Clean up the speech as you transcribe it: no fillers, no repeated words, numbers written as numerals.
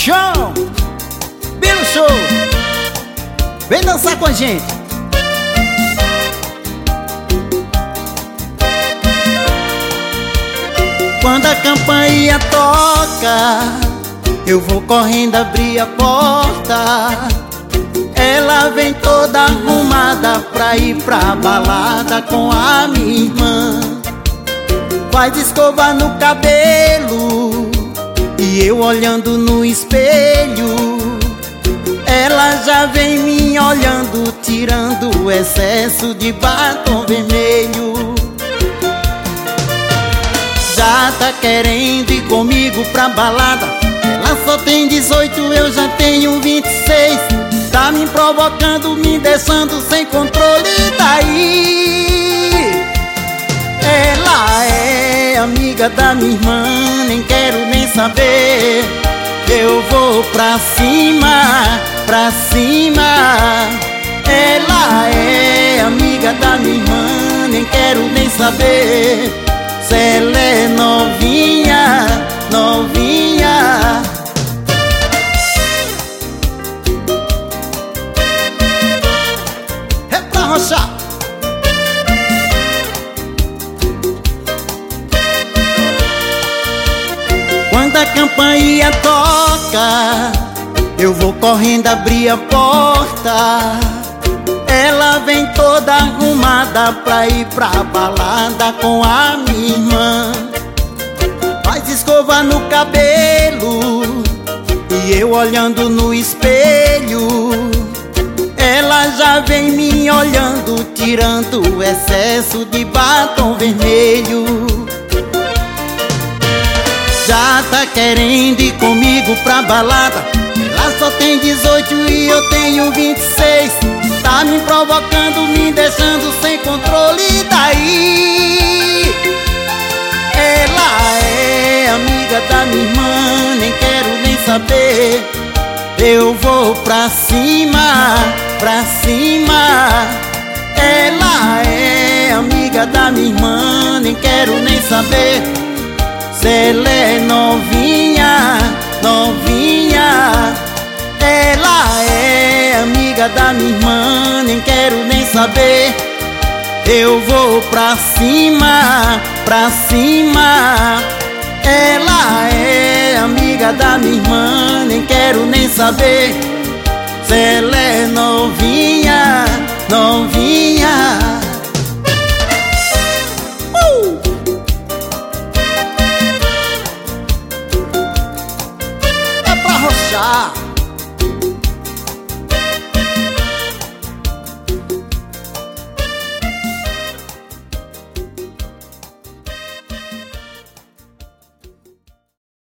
chão, Bilo Show, vem dançar com a gente. Quando a campainha toca, eu vou correndo abrir a porta. Ela vem toda arrumada pra ir pra balada com a minha irmã. Faz escova no cabelo e eu olhando no espelho. Ela já vem me olhando, tirando o excesso de batom vermelho. Já tá querendo ir comigo pra balada. Ela só tem 18, eu já tenho 26. Tá me provocando, me deixando sem controle daí. Ela é amiga da minha irmã, nem quero nem saber. Eu vou pra cima, pra cima. Ela é amiga da minha irmã, nem quero nem saber. Se ela é novinha, novinha. É pra rochar. Quando a campainha toca, eu vou correndo abrir a porta. Ela vem toda arrumada pra ir pra balada com a minha irmã. Faz escova no cabelo e eu olhando no espelho. Ela já vem me olhando, tirando o excesso de batom vermelho. Já tá querendo ir comigo pra balada. Ela só tem 18 e eu tenho 26. Tá me provocando, me deixando sem controle daí. Ela é amiga da minha irmã, nem quero nem saber. Eu vou pra cima, pra cima. Ela é amiga da minha irmã, nem quero nem saber. Se ela é novinha, novinha. Ela é amiga da minha irmã, nem quero nem saber. Eu vou pra cima, pra cima. Ela é amiga da minha irmã, nem quero nem saber. Se ela é novinha, novinha. É pra rochar.